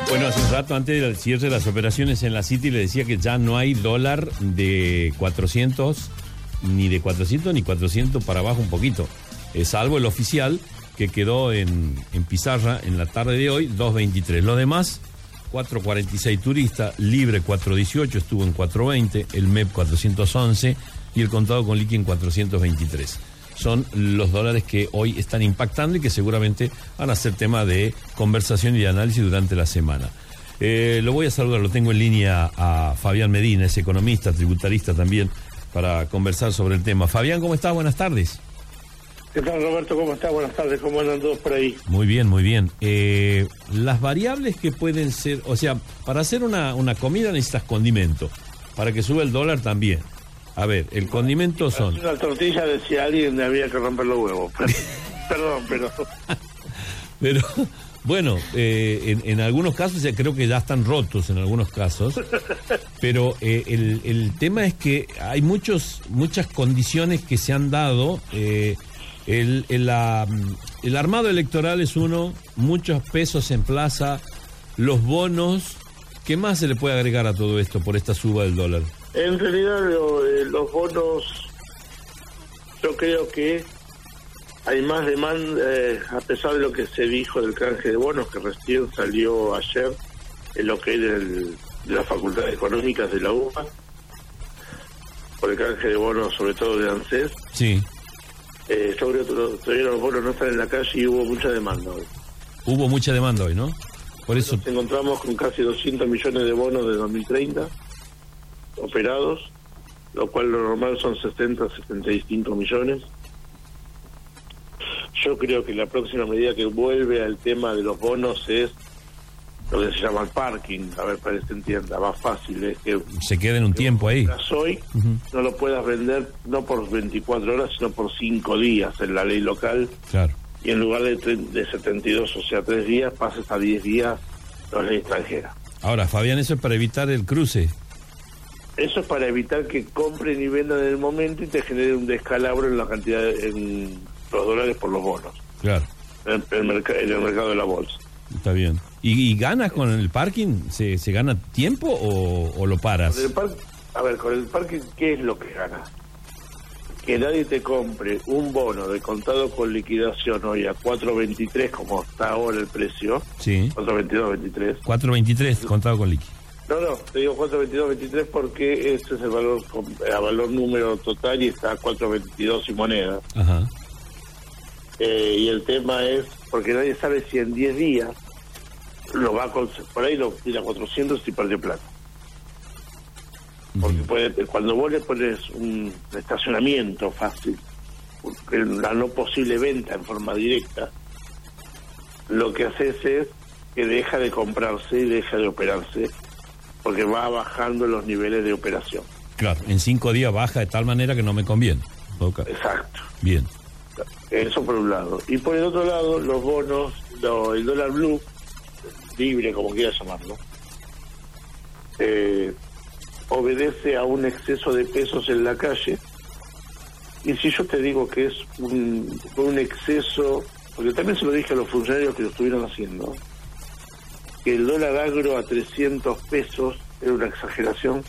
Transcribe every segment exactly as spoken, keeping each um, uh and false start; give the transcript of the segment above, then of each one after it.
Bueno, hace un rato antes del cierre de las operaciones en la City le decía que ya no hay dólar de cuatrocientos, ni de cuatrocientos ni cuatrocientos para abajo un poquito, eh, salvo el oficial que quedó en, en pizarra en la tarde de hoy, dos veintitrés. Lo demás, cuatro cuarenta y seis turista, libre cuatro dieciocho, estuvo en cuatro veinte, el M E P cuatrocientos once y el contado con liqui en cuatrocientos veintitrés. Son los dólares que hoy están impactando y que seguramente van a ser tema de conversación y de análisis durante la semana. Eh, lo voy a saludar, lo tengo en línea a Fabián Medina, es economista, tributarista también, para conversar sobre el tema. Fabián, ¿cómo estás? Buenas tardes. ¿Qué tal, Roberto? ¿Cómo estás? Buenas tardes. ¿Cómo andan todos por ahí? Muy bien, muy bien. Eh, las variables que pueden ser, o sea, para hacer una, una comida necesitas condimento, para que suba el dólar también. A ver, el condimento son... Una tortilla decía alguien que había que romper los huevos. Perdón, pero... Pero, bueno, eh, en, en algunos casos ya creo que ya están rotos en algunos casos, pero eh, el, el tema es que hay muchos muchas condiciones que se han dado. Eh, el, el, la, el armado electoral es uno, muchos pesos en plaza, los bonos. ¿Qué más se le puede agregar a todo esto por esta suba del dólar? En realidad lo, eh, los bonos, yo creo que hay más demanda, eh, a pesar de lo que se dijo del canje de bonos, que recién salió ayer en lo que es del, de las facultades económicas de la U B A, por el canje de bonos, sobre todo de ANSES. Sí. Eh, sobre todo, todavía los bonos no están en la calle y hubo mucha demanda hoy. Hubo mucha demanda hoy, ¿no? Por eso nos encontramos con casi doscientos millones de bonos de dos mil treinta operados, lo cual lo normal son sesenta, setenta y cinco millones. Yo creo que la próxima medida que vuelve al tema de los bonos es lo que se llama el parking. A ver, para que se entienda, más fácil es que se queden un tiempo ahí. Hoy uh-huh. No lo puedas vender no por veinticuatro horas, sino por cinco días en la ley local. Claro. Y en lugar de, de setenta y dos, o sea, tres días, pases a diez días la ley extranjera. Ahora, Fabián, eso es para evitar el cruce. Eso es para evitar que compren y vendan en el momento y te genere un descalabro en la cantidad, de, en los dólares por los bonos. Claro. En el, merc- en el mercado de la bolsa. Está bien. ¿Y, y ganas con el parking? ¿Se, se gana tiempo o, o lo paras? Con el par- a ver, con el parking, ¿qué es lo que gana? Que nadie te compre un bono de contado con liquidación hoy a cuatro veintitrés, como está ahora el precio. Sí. cuatro veintidós, veintitrés. cuatro veintitrés contado con liqui. No, no, te digo cuatro veintidós, veintitrés porque ese es el valor a valor número total y está a cuatro veintidós y moneda. Ajá. Eh, y el tema es, porque nadie sabe si en diez días lo va a conseguir, por ahí lo tira a cuatrocientos y perdió plata. Porque puede, cuando vos le pones un estacionamiento fácil, la no posible venta en forma directa, lo que haces es que deja de comprarse y deja de operarse, porque va bajando los niveles de operación. Claro, en cinco días baja de tal manera que no me conviene. Okay. Exacto. Bien. Eso por un lado. Y por el otro lado, los bonos, lo, el dólar blue, libre, como quieras llamarlo, eh, obedece a un exceso de pesos en la calle. Y si yo te digo que es un, un exceso, porque también se lo dije a los funcionarios que lo estuvieron haciendo, que el dólar agro a trescientos pesos era una exageración.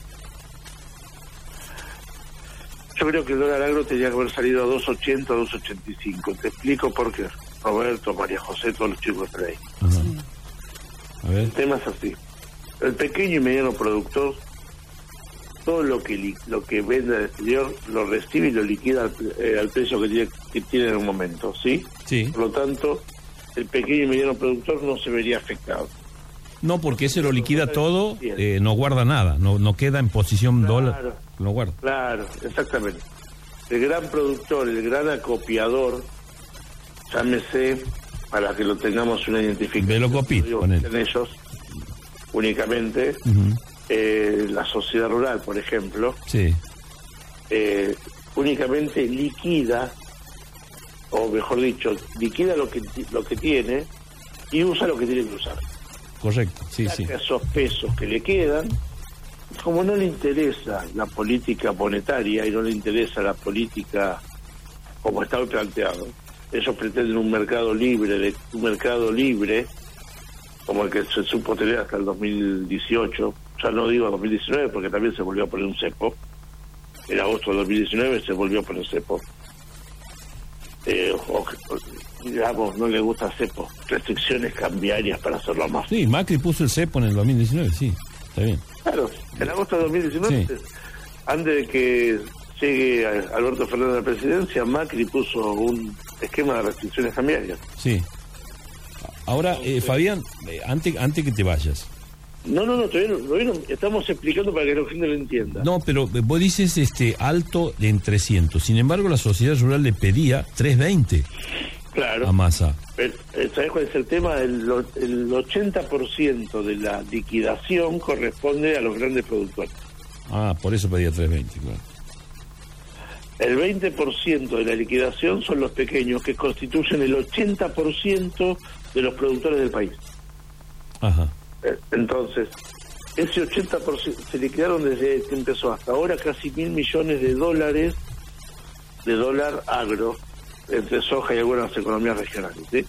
Yo creo que el dólar agro tenía que haber salido a dos ochenta, dos ochenta y cinco. Te explico por qué. Roberto, María José, todos los chicos de ahí. Uh-huh. A ver. El tema es así. El pequeño y mediano productor, todo lo que li- lo que vende al exterior lo recibe y lo liquida al, eh, al precio que tiene, que tiene en un momento, ¿sí? Sí. Por lo tanto, el pequeño y mediano productor no se vería afectado. No, porque ese lo liquida todo, eh, no guarda nada, no no queda en posición Claro. dólar, no guarda. Claro, exactamente. El gran productor, el gran acopiador, llámese, para que lo tengamos una identificación, Velocopit, digo, ponele. en ellos únicamente, Uh-huh. eh, la sociedad rural, por ejemplo, Sí. eh, únicamente liquida, o mejor dicho, liquida lo que lo que tiene y usa lo que tiene que usar. Correcto, sí, Saca sí. esos pesos que le quedan, como no le interesa la política monetaria y no le interesa la política como está hoy planteado, ellos pretenden un mercado libre, de un mercado libre como el que se supo tener hasta el dos mil dieciocho, ya no digo dos mil diecinueve porque también se volvió a poner un cepo, en agosto de dos mil diecinueve se volvió a poner cepo, eh, o, digamos, no le gusta cepo, restricciones cambiarias para hacerlo más. Sí, Macri puso el cepo en el dos mil diecinueve, sí, está bien. Claro, en agosto de dos mil diecinueve, sí. Antes de que llegue Alberto Fernández a la presidencia, Macri puso un esquema de restricciones cambiarias. Sí. Ahora, eh, Fabián, eh, antes, antes que te vayas. No, no, no, todavía no, todavía no, estamos explicando para que la gente lo entienda. No, pero vos dices este alto de en trescientos. Sin embargo, la sociedad rural le pedía trescientos veinte. Claro. A Massa. ¿Sabés cuál es el tema? El, el ochenta por ciento de la liquidación corresponde a los grandes productores. Ah, por eso pedía trescientos veinte, claro. El veinte por ciento de la liquidación son los pequeños, que constituyen el ochenta por ciento de los productores del país. Ajá. Entonces, ese ochenta por ciento se liquidaron desde que empezó hasta ahora casi mil millones de dólares de dólar agro, entre soja y algunas economías regionales, ¿sí?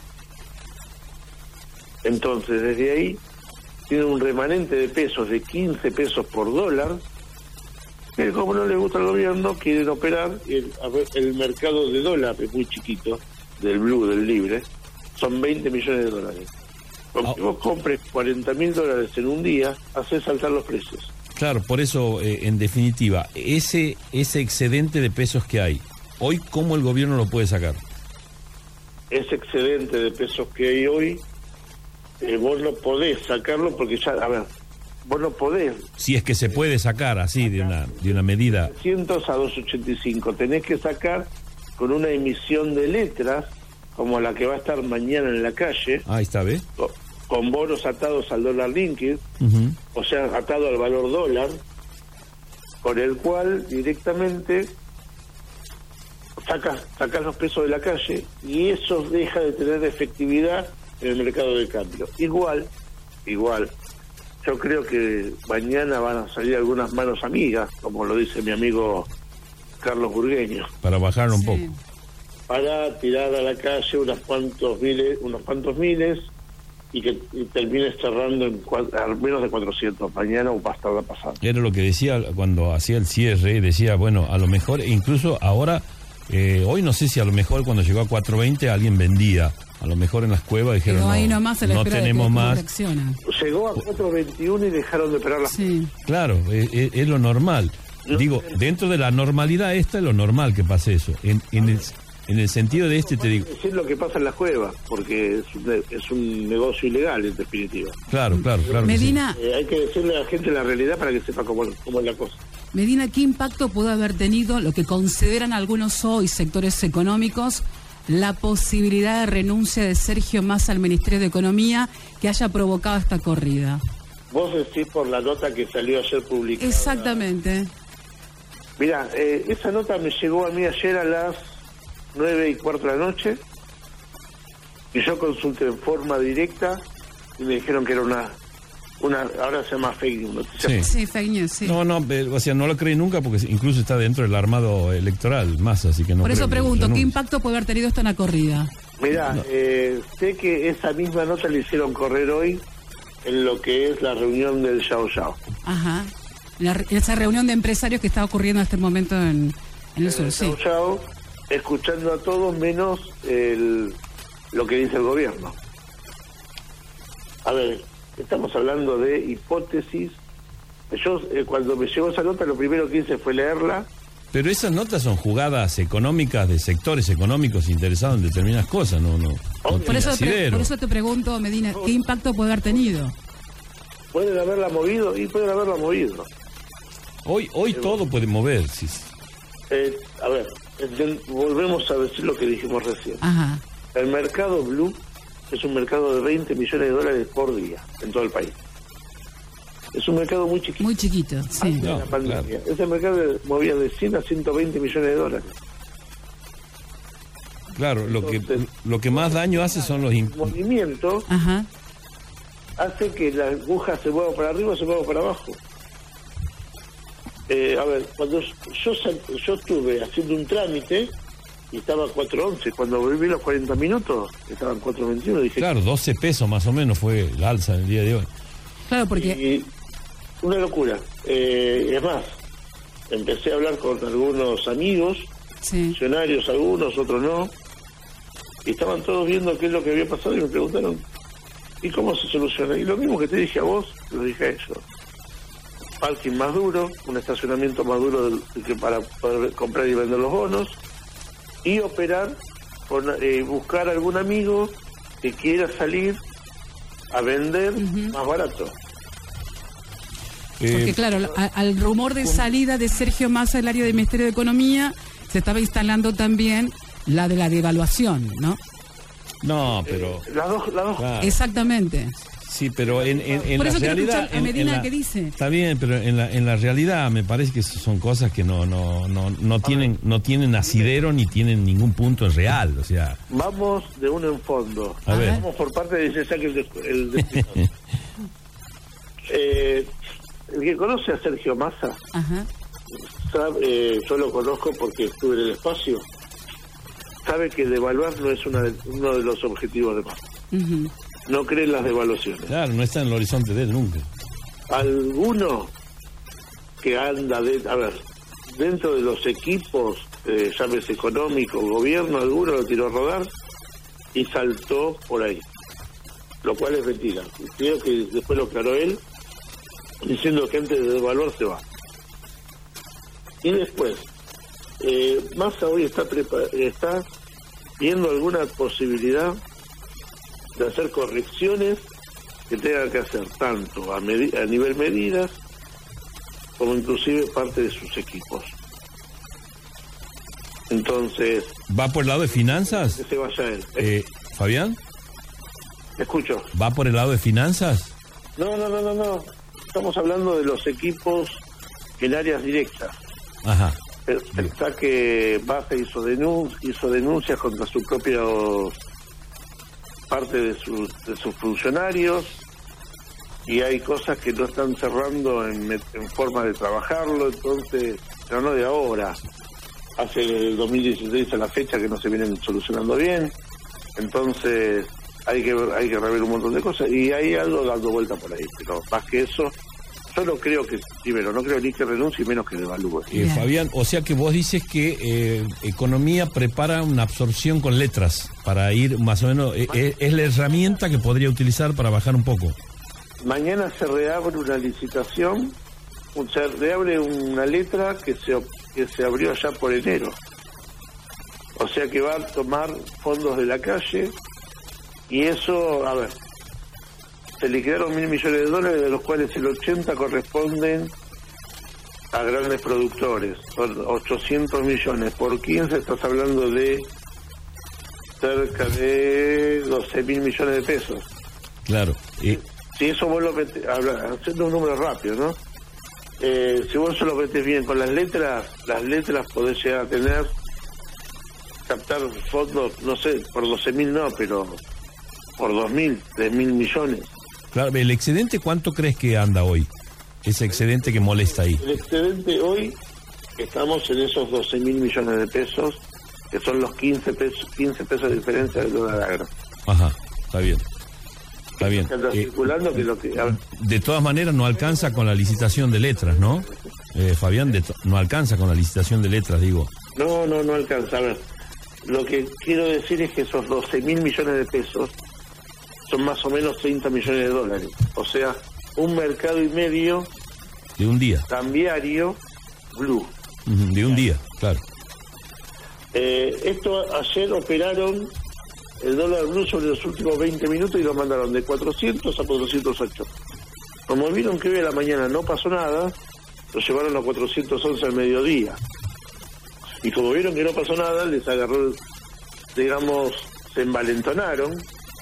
Entonces, desde ahí, tienen un remanente de pesos de quince pesos por dólar, que como no le gusta al gobierno, quieren operar. El, el mercado de dólar es muy chiquito, del blue, del libre, son veinte millones de dólares. Cuando oh. vos compres cuarenta mil dólares en un día, haces saltar los precios. Claro, por eso, eh, en definitiva, ese ese excedente de pesos que hay, hoy, ¿cómo el gobierno lo puede sacar? Ese excedente de pesos que hay hoy, eh, vos no podés sacarlo porque ya, a ver, vos no podés. Si es que se puede sacar así, de una de una medida. trescientos a doscientos ochenta y cinco, tenés que sacar con una emisión de letras, como la que va a estar mañana en la calle. Ahí está, ¿ves? Con, con bonos atados al dólar linked, uh-huh. o sea, atado al valor dólar, con el cual directamente sacas, sacas los pesos de la calle y eso deja de tener efectividad en el mercado de cambio. Igual, igual, yo creo que mañana van a salir algunas manos amigas, como lo dice mi amigo Carlos Burgueño. Para bajar un sí. poco. Para tirar a la calle unos cuantos miles, unos cuantos miles y que y termine cerrando en al menos de cuatrocientos mañana o hasta la pasada. Era lo que decía cuando hacía el cierre, decía, bueno, a lo mejor, incluso ahora, eh, hoy no sé si a lo mejor cuando llegó a cuatrocientos veinte alguien vendía, a lo mejor en las cuevas dijeron, no, ahí no, nomás se la no espera tenemos de que más. reacciona. Llegó a cuatrocientos veintiuno y dejaron de operar las sí. Claro, es, es, es lo normal. No, Digo, dentro de la normalidad esta es lo normal que pase eso. En, en el... En el sentido de este, te digo... Es lo que pasa en las cuevas, porque es un, es un negocio ilegal, en definitiva. Claro, claro, claro. Medina... Sí. Eh, hay que decirle a la gente la realidad para que sepa cómo, cómo es la cosa. Medina, ¿qué impacto puede haber tenido lo que consideran algunos hoy sectores económicos la posibilidad de renuncia de Sergio Massa al Ministerio de Economía que haya provocado esta corrida? Vos decís por la nota que salió ayer publicada. Exactamente. Mira, eh, esa nota me llegó a mí ayer a las nueve y cuarto de la noche y yo consulté en forma directa y me dijeron que era una una ahora se llama fake news. Sí. sí, fake news, sí. No, no, o sea, no lo creí nunca porque incluso está dentro del armado electoral más, así que no. Por eso creo pregunto, que ¿qué impacto puede haber tenido esto en la corrida? Mirá, no. eh, sé que esa misma nota le hicieron correr hoy en lo que es la reunión del Yao Yao. Ajá, la, esa reunión de empresarios que está ocurriendo en este momento en, en el en sur, el sí. Yao Yao, escuchando a todos menos el, lo que dice el gobierno. A ver, estamos hablando de hipótesis. Yo eh, cuando me llegó esa nota lo primero que hice fue leerla. Pero esas notas son jugadas económicas de sectores económicos interesados en determinadas cosas, no, no. no por, eso te, por eso te pregunto, Medina, ¿qué impacto puede haber tenido? Pueden haberla movido y pueden haberla movido. Hoy, hoy Pero, todo puede moverse. Eh, a ver. Volvemos a decir lo que dijimos recién. Ajá. El mercado blue es un mercado de veinte millones de dólares por día en todo el país. Es un mercado muy chiquito. Muy chiquito, sí. No, la pandemia. Claro. Ese mercado movía de cien a ciento veinte millones de dólares. Claro, lo Entonces, que lo que más daño hace son los impuestos. El movimiento Ajá. hace que la aguja se mueva para arriba o se mueva para abajo. Eh, a ver, cuando yo, yo estuve haciendo un trámite y estaba cuatro once. Cuando volví los cuarenta minutos, estaban cuatro veintiuno. Dije, claro, doce pesos más o menos fue el alza en el día de hoy. Claro, porque... Y una locura. Eh, es más, empecé a hablar con algunos amigos, sí. funcionarios, algunos, otros no, y estaban todos viendo qué es lo que había pasado y me preguntaron, ¿y cómo se soluciona? Y lo mismo que te dije a vos, lo dije a ellos. Parking más duro, un estacionamiento más duro del, que para poder comprar y vender los bonos, y operar, con, eh, buscar algún amigo que quiera salir a vender uh-huh. más barato. Porque claro, a, al rumor de salida de Sergio Massa del área del Ministerio de Economía, se estaba instalando también la de la devaluación, ¿no? No, pero... Eh, las dos, las dos. Claro. Exactamente. Sí, pero en, en, en Por la eso realidad... a Medina en, en la, que dice. Está bien, pero en la, en la realidad me parece que son cosas que no no no no tienen no tienen asidero ni tienen ningún punto en real, o sea... Vamos de uno en fondo. A ver. Vamos por parte de ese saque el, el, el eh, el que conoce a Sergio Massa, Ajá. sabe, eh, yo lo conozco porque estuve en el espacio, sabe que devaluar no es una de, uno de los objetivos de Massa. Uh-huh. No cree en las devaluaciones. Claro, no está en el horizonte de él nunca. Alguno que anda, de, a ver, dentro de los equipos, eh, llámese económico, gobierno, alguno lo tiró a rodar y saltó por ahí. Lo cual es mentira. Creo que después lo aclaró él, diciendo que antes de devaluar se va. Y después, eh, Massa hoy está, prepar- está viendo alguna posibilidad de hacer correcciones que tenga que hacer tanto a, medi- a nivel medidas como inclusive parte de sus equipos. Entonces... ¿Va por el lado de finanzas? Que se vaya él. Eh, ¿Fabián? Escucho. ¿Va por el lado de finanzas? No, no, no, no, no. Estamos hablando de los equipos en áreas directas. Ajá. Pensá que Baja hizo, denun- hizo denuncias contra su propio parte de, su, de sus funcionarios y hay cosas que no están cerrando en, en forma de trabajarlo, entonces, pero no de ahora, hace el dos mil dieciséis a la fecha que no se vienen solucionando bien, entonces hay que hay que rever un montón de cosas y hay algo dando vuelta por ahí, pero más que eso, yo no creo que, primero, no creo ni que renuncie, menos que devalúe. Eh, Fabián, o sea que vos dices que eh, Economía prepara una absorción con letras para ir más o menos, eh, eh, es la herramienta que podría utilizar para bajar un poco. Mañana se reabre una licitación, se reabre una letra que se, que se abrió allá por enero. O sea que va a tomar fondos de la calle y eso, a ver, se liquidaron mil millones de dólares, de los cuales el ochenta corresponden a grandes productores. Son ochocientos millones. Por quince estás hablando de cerca de doce mil millones de pesos. Claro. Y... Si eso vos lo metés, haciendo un número rápido, ¿no? Eh, si vos lo metés bien con las letras, las letras podés llegar a tener, captar fondos, no sé, por doce mil no, pero por dos mil, tres mil millones. Claro, ¿el excedente cuánto crees que anda hoy? Ese excedente que molesta ahí. El excedente hoy, estamos en esos doce mil millones de pesos, que son los quince pesos, quince pesos de diferencia del dólar agro. Ajá, está bien. Está bien. Que anda Eh, circulando, que lo que... a ver, de todas maneras no alcanza con la licitación de letras, ¿no? Eh, Fabián, de to- no alcanza con la licitación de letras, digo. no, no, no alcanza. A ver, lo que quiero decir es que esos doce mil millones de pesos son más o menos treinta millones de dólares. O sea, un mercado y medio De un día. cambiario blue. Ujú, de un día, claro. Eh, esto ayer operaron el dólar blue sobre los últimos veinte minutos y lo mandaron de cuatrocientos a cuatrocientos ocho. Como vieron que hoy a la mañana no pasó nada, lo llevaron a cuatrocientos once al mediodía. Y como vieron que no pasó nada, les agarró, digamos, se envalentonaron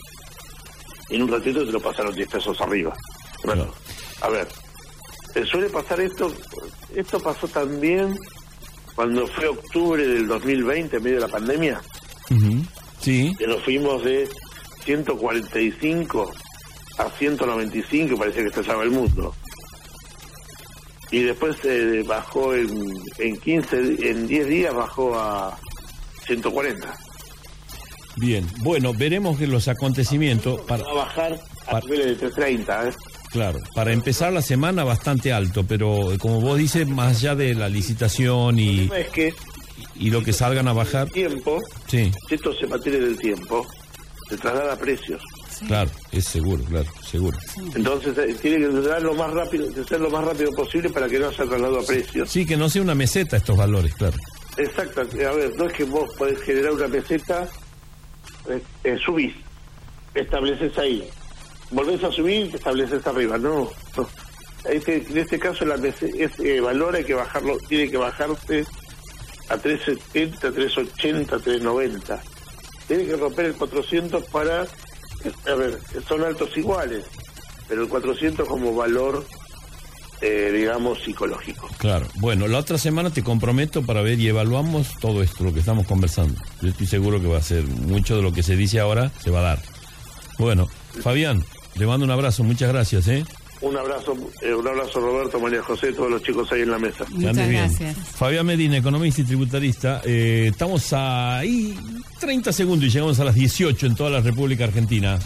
y en un ratito se lo pasaron diez pesos arriba. Bueno, Claro. a ver, eh, suele pasar esto, esto pasó también cuando fue octubre del dos mil veinte, en medio de la pandemia, Ujú, sí. que nos fuimos de ciento cuarenta y cinco a ciento noventa y cinco, parecía que estallaba el mundo. Y después eh, bajó en, en quince, en diez días bajó a ciento cuarenta. Bien, bueno, veremos que los acontecimientos... Para, va a bajar a para, niveles de trescientos treinta, ¿eh? Claro, para empezar la semana bastante alto, pero como vos dices, más allá de la licitación y... El problema es que... Y lo que salgan a bajar... Tiempo, sí. Si esto se mantiene del tiempo, se traslada a precios. Sí. Claro, es seguro, claro, seguro. Sí. Entonces eh, tiene que ser lo más rápido, que ser lo más rápido posible para que no se traslado a precios. Sí, que no sea una meseta estos valores, claro. Exacto, a ver, no es que vos podés generar una meseta, eh, eh, subís, estableces ahí, volvés a subir y te estableces arriba, no, no. Este, en este caso la ese eh, valor hay que bajarlo, tiene que bajarse a tres setenta, tres ochenta, tres noventa. Tiene que romper el cuatrocientos para, a ver, son altos iguales, pero el cuatrocientos como valor, eh, digamos, psicológico. Claro, bueno, la otra semana te comprometo para ver y evaluamos todo esto, lo que estamos conversando. Yo estoy seguro que va a ser, mucho de lo que se dice ahora se va a dar. Bueno, Fabián, le mando un abrazo, muchas gracias, ¿eh? Un abrazo, eh, un abrazo Roberto, María José, todos los chicos ahí en la mesa. Muchas gracias. Fabián Medina, economista y tributarista. Eh, estamos ahí treinta segundos y llegamos a las dieciocho en toda la República Argentina.